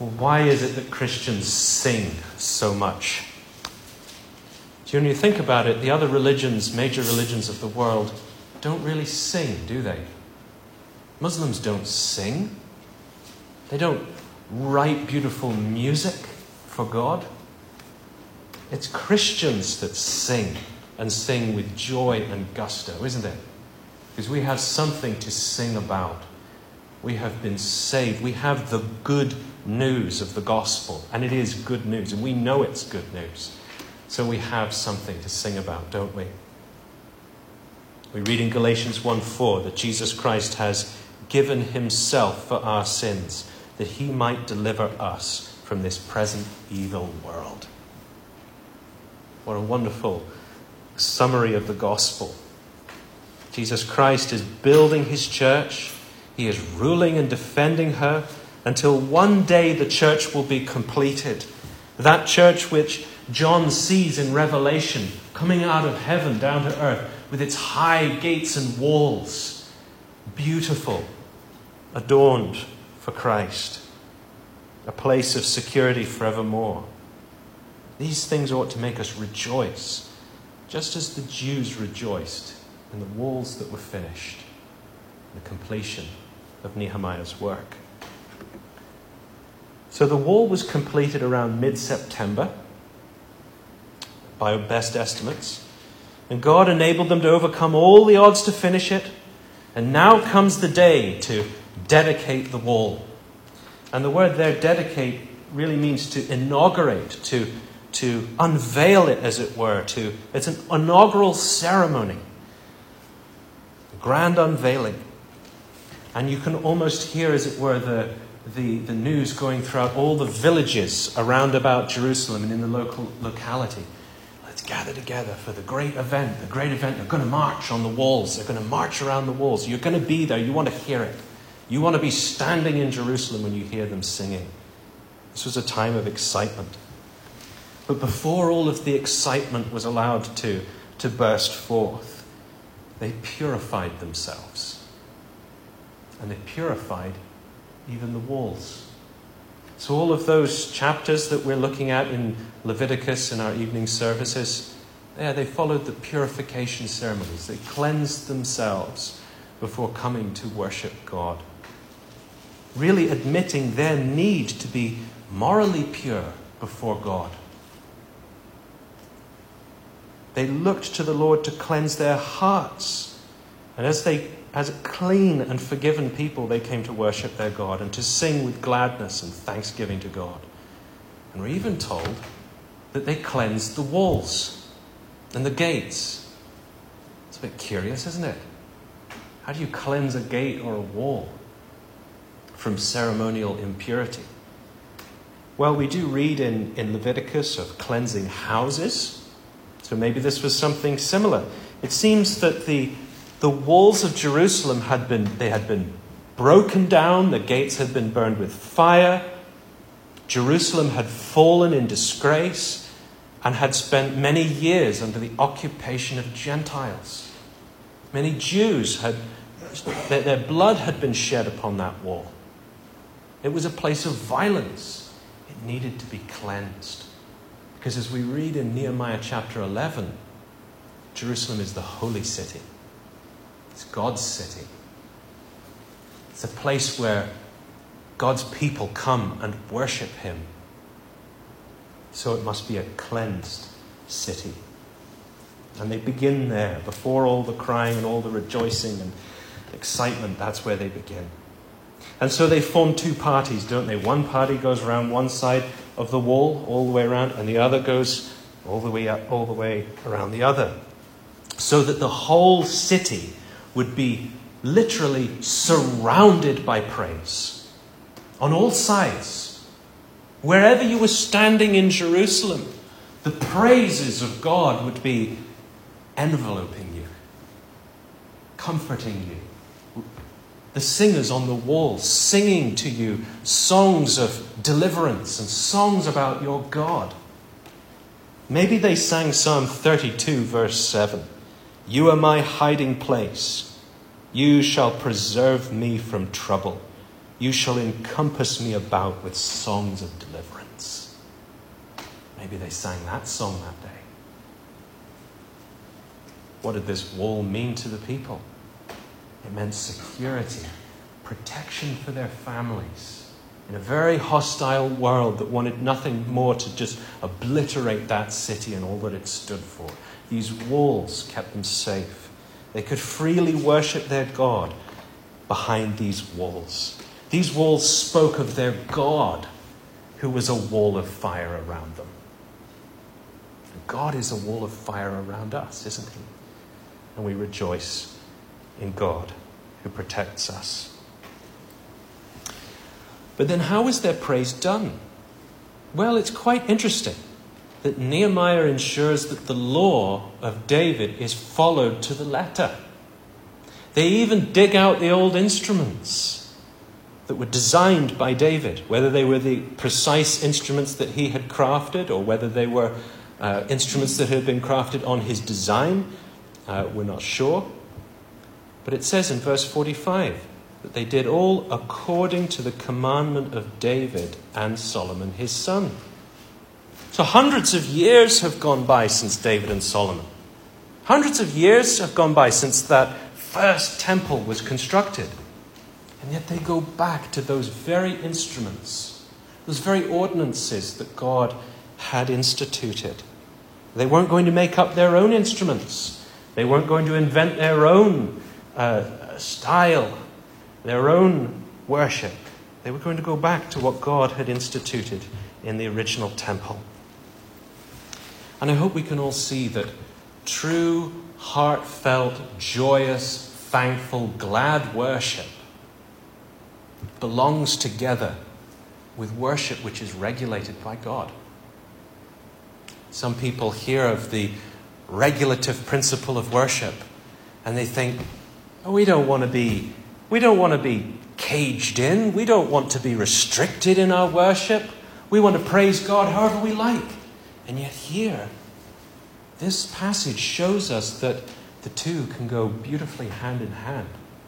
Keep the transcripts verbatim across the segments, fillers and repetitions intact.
Well, why is it that Christians sing so much? So when you think about it, the other religions, major religions of the world, don't really sing, do they? Muslims don't sing. They don't write beautiful music for God. It's Christians that sing, and sing with joy and gusto, isn't it? Because we have something to sing about. We have been saved. We have the good news of the gospel, and it is good news, and we know it's good news. So we have something to sing about, don't we? We read in Galatians one four that Jesus Christ has given himself for our sins, that he might deliver us from this present evil world. What a wonderful summary of the gospel. Jesus Christ is building his church. He is ruling and defending her until one day the church will be completed. That church which John sees in Revelation coming out of heaven down to earth with its high gates and walls, beautiful, adorned for Christ, a place of security forevermore. These things ought to make us rejoice, just as the Jews rejoiced in the walls that were finished, the completion of Nehemiah's work. So the wall was completed around mid-September, by best estimates, and God enabled them to overcome all the odds to finish it. And now comes the day to dedicate the wall. And the word there, dedicate, really means to inaugurate, to, to unveil it, as it were. To, it's an inaugural ceremony, a grand unveiling. And you can almost hear, as it were, the, the, the news going throughout all the villages around about Jerusalem and in the local locality. Let's gather together for the great event. The great event, they're going to march on the walls. They're going to march around the walls. You're going to be there. You want to hear it. You want to be standing in Jerusalem when you hear them singing. This was a time of excitement. But before all of the excitement was allowed to, to burst forth, they purified themselves. And they purified even the walls. So all of those chapters that we're looking at in Leviticus in our evening services, yeah, they followed the purification ceremonies. They cleansed themselves before coming to worship God, really admitting their need to be morally pure before God. They looked to the Lord to cleanse their hearts. And as they As a clean and forgiven people, they came to worship their God and to sing with gladness and thanksgiving to God. And we're even told that they cleansed the walls and the gates. It's a bit curious, isn't it? How do you cleanse a gate or a wall from ceremonial impurity? Well, we do read in, in Leviticus of cleansing houses. So maybe this was something similar. It seems that the The walls of Jerusalem had been, they had been broken down. The gates had been burned with fire. Jerusalem had fallen in disgrace and had spent many years under the occupation of Gentiles. Many Jews had, their, their blood had been shed upon that wall. It was a place of violence. It needed to be cleansed. Because as we read in Nehemiah chapter eleven, Jerusalem is the holy city. It's God's city. It's a place where God's people come and worship him. So it must be a cleansed city. And they begin there, before all the crying and all the rejoicing and excitement. That's where they begin. And so they form two parties, don't they? One party goes around one side of the wall, all the way around, and the other goes all the way up, all the way around the other. So that the whole city would be literally surrounded by praise on all sides. Wherever you were standing in Jerusalem, the praises of God would be enveloping you, comforting you. The singers on the walls singing to you songs of deliverance and songs about your God. Maybe they sang Psalm thirty-two, verse seven. You are my hiding place. You shall preserve me from trouble. You shall encompass me about with songs of deliverance. Maybe they sang that song that day. What did this wall mean to the people? It meant security, protection for their families in a very hostile world that wanted nothing more to just obliterate that city and all that it stood for. These walls kept them safe. They could freely worship their God behind these walls. These walls spoke of their God, who was a wall of fire around them. And God is a wall of fire around us, isn't he? And we rejoice in God who protects us. But then how is their praise done? Well, it's quite interesting that Nehemiah ensures that the law of David is followed to the letter. They even dig out the old instruments that were designed by David, whether they were the precise instruments that he had crafted or whether they were uh, instruments that had been crafted on his design. Uh, we're not sure. But it says in verse forty-five that they did all according to the commandment of David and Solomon his son. So hundreds of years have gone by since David and Solomon. Hundreds of years have gone by since that first temple was constructed. And yet they go back to those very instruments, those very ordinances that God had instituted. They weren't going to make up their own instruments. They weren't going to invent their own uh, style, their own worship. They were going to go back to what God had instituted in the original temple. And I hope we can all see that true, heartfelt, joyous, thankful, glad worship belongs together with worship which is regulated by God. Some people hear of the regulative principle of worship and they think, oh, we don't want to be, we don't want to be caged in. We don't want to be restricted in our worship. We want to praise God however we like. And yet here, this passage shows us that the two can go beautifully hand in hand.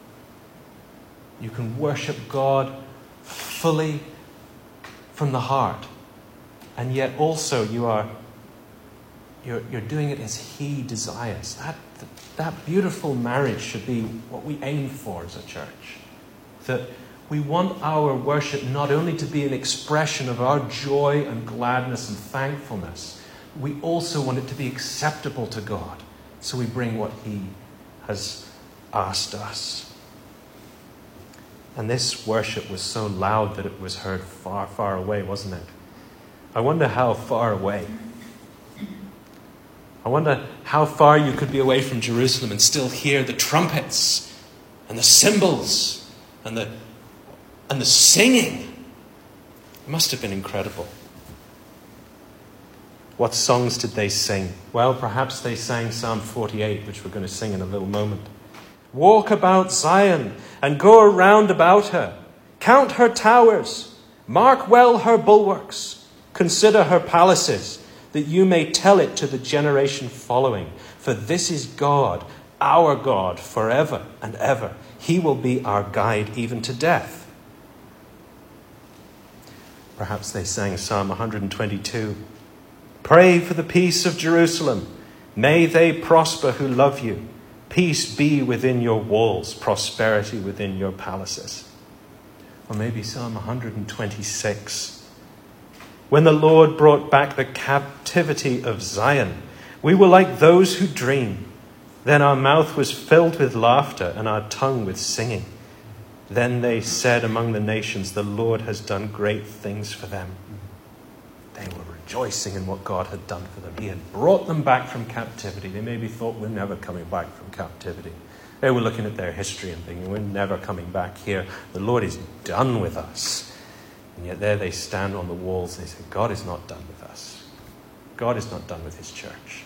You can worship God fully from the heart, and yet also you are you're, you're doing it as he desires. That, that beautiful marriage should be what we aim for as a church. That we want our worship not only to be an expression of our joy and gladness and thankfulness, we also want it to be acceptable to God. So we bring what he has asked us. And this worship was so loud that it was heard far, far away, wasn't it? I wonder how far away. I wonder how far you could be away from Jerusalem and still hear the trumpets and the cymbals and the and the singing. It must have been incredible. What songs did they sing? Well, perhaps they sang Psalm forty-eight, which we're going to sing in a little moment. Walk about Zion and go around about her. Count her towers. Mark well her bulwarks. Consider her palaces, that you may tell it to the generation following. For this is God, our God, forever and ever. He will be our guide even to death. Perhaps they sang Psalm one twenty-two. Pray for the peace of Jerusalem. May they prosper who love you. Peace be within your walls, prosperity within your palaces. Or maybe Psalm one twenty-six. When the Lord brought back the captivity of Zion, we were like those who dream. Then our mouth was filled with laughter and our tongue with singing. Then they said among the nations, the Lord has done great things for them. They were rejoicing in what God had done for them. He had brought them back from captivity. They maybe thought, we're never coming back from captivity. They were looking at their history and thinking, we're never coming back here. The Lord is done with us. And yet there they stand on the walls. They say, God is not done with us. God is not done with his church.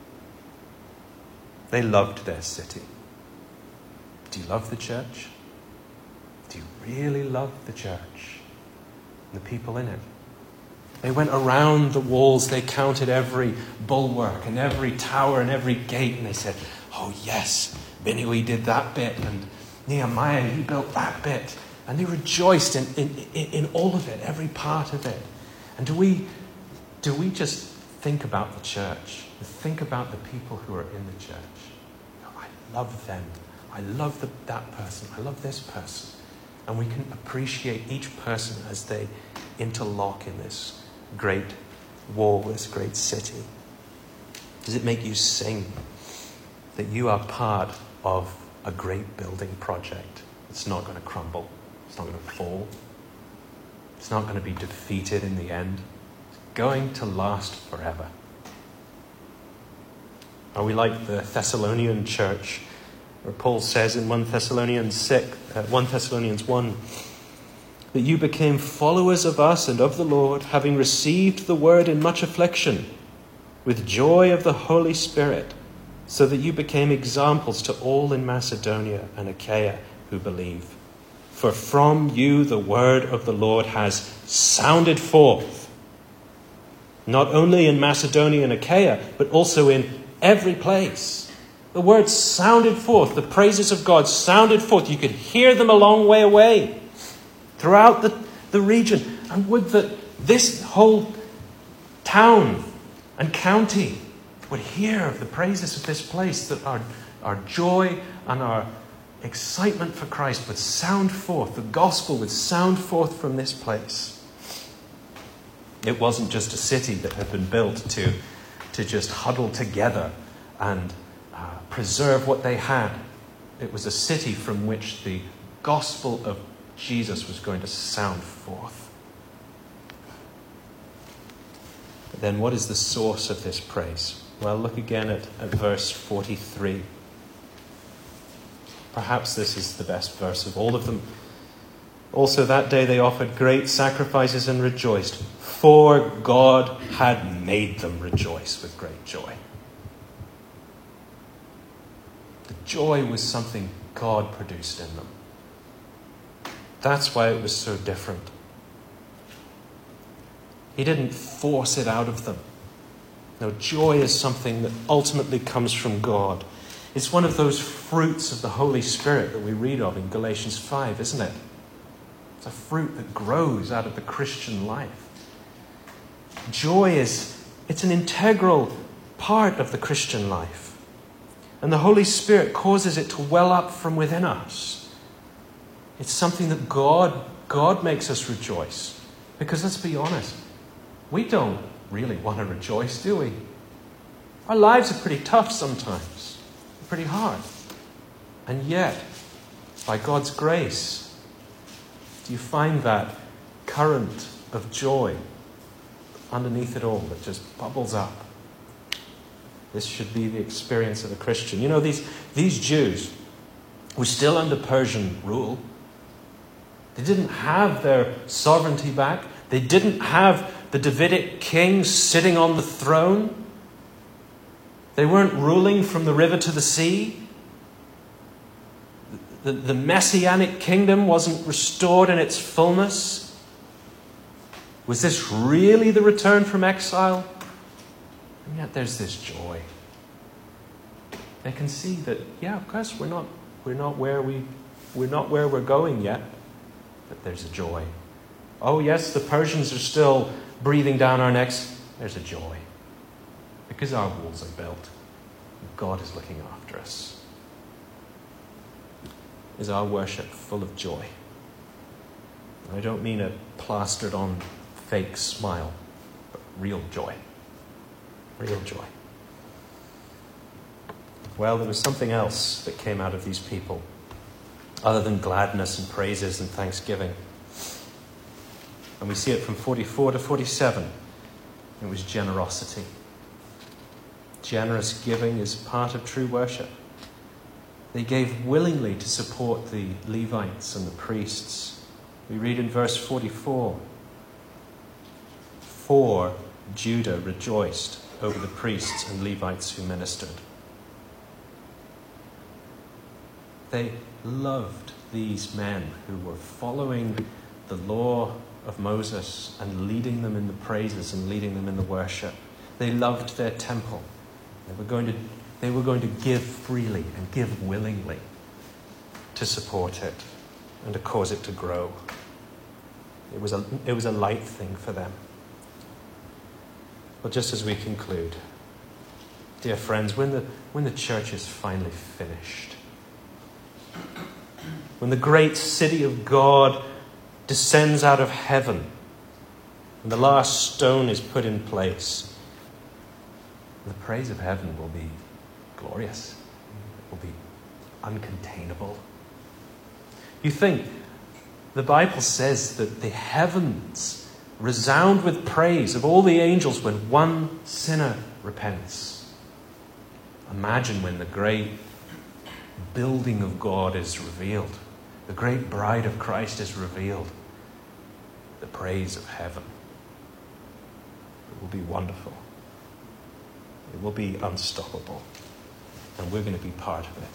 They loved their city. Do you love the church? Do you really love the church and the people in it? They went around the walls. They counted every bulwark and every tower and every gate. And they said, oh yes, Binnui did that bit. And Nehemiah, he built that bit. And they rejoiced in, in, in, in all of it, every part of it. And do we, do we just think about the church? Think about the people who are in the church. I love them. I love the, that person. I love this person. And we can appreciate each person as they interlock in this great wall, this great city. Does it make you sing that you are part of a great building project? It's not going to crumble. It's not going to fall. It's not going to be defeated in the end. It's going to last forever. Are we like the Thessalonian church, where Paul says in First Thessalonians six, uh, First Thessalonians one, that you became followers of us and of the Lord, having received the word in much affliction, with joy of the Holy Spirit, so that you became examples to all in Macedonia and Achaia who believe. For from you the word of the Lord has sounded forth, not only in Macedonia and Achaia, but also in every place. The word sounded forth. The praises of God sounded forth. You could hear them a long way away throughout the, the region. And would that this whole town and county would hear of the praises of this place, that our, our joy and our excitement for Christ would sound forth. The gospel would sound forth from this place. It wasn't just a city that had been built to, to just huddle together and uh, preserve what they had. It was a city from which the gospel of Jesus was going to sound forth. But then what is the source of this praise? Well, look again at, at verse forty-three. Perhaps this is the best verse of all of them. Also that day they offered great sacrifices and rejoiced, for God had made them rejoice with great joy. The joy was something God produced in them. That's why it was so different. He didn't force it out of them. No, joy is something that ultimately comes from God. It's one of those fruits of the Holy Spirit that we read of in Galatians five, isn't it? It's a fruit that grows out of the Christian life. Joy is, it's an integral part of the Christian life. And the Holy Spirit causes it to well up from within us. It's something that God, God makes us rejoice. Because let's be honest, we don't really want to rejoice, do we? Our lives are pretty tough sometimes. Pretty hard. And yet, by God's grace, do you find that current of joy underneath it all that just bubbles up? This should be the experience of a Christian. You know, these, these Jews were still under Persian rule. They didn't have their sovereignty back. They didn't have the Davidic king sitting on the throne. They weren't ruling from the river to the sea. The, the, the messianic kingdom wasn't restored in its fullness. Was this really the return from exile? And yet there's this joy. They can see that, yeah, of course, we're not, we're not where we, we're not where we're going yet, but there's a joy. Oh yes, the Persians are still breathing down our necks. There's a joy. Because our walls are built. God is looking after us. Is our worship full of joy? I don't mean a plastered on fake smile, but real joy. Real joy. Well, there was something else that came out of these people, other than gladness and praises and thanksgiving. And we see it from forty-four to forty-seven. It was generosity. Generous giving is part of true worship. They gave willingly to support the Levites and the priests. We read in verse forty-four, for Judah rejoiced over the priests and Levites who ministered. They loved these men who were following the law of Moses and leading them in the praises and leading them in the worship. They loved their temple. They were going to, they were going to give freely and give willingly to support it. and to cause it to grow. It was a, it was a light thing for them. Well, just as we conclude, dear friends, when the, when the church is finally finished, when the great city of God descends out of heaven, and the last stone is put in place, the praise of heaven will be glorious. It will be uncontainable. You think, the Bible says that the heavens resound with praise of all the angels when one sinner repents. Imagine when the great building of God is revealed, the great bride of Christ is revealed, the praise of heaven. It will be wonderful. It will be unstoppable. And we're going to be part of it.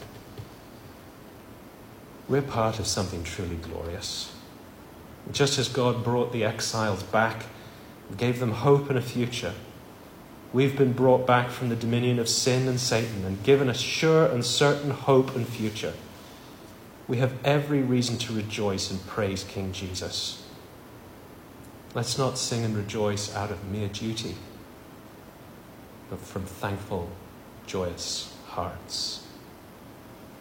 We're part of something truly glorious. Just as God brought the exiles back and gave them hope and a future, we've been brought back from the dominion of sin and Satan and given a sure and certain hope and future. We have every reason to rejoice and praise King Jesus. Let's not sing and rejoice out of mere duty, but from thankful, joyous hearts.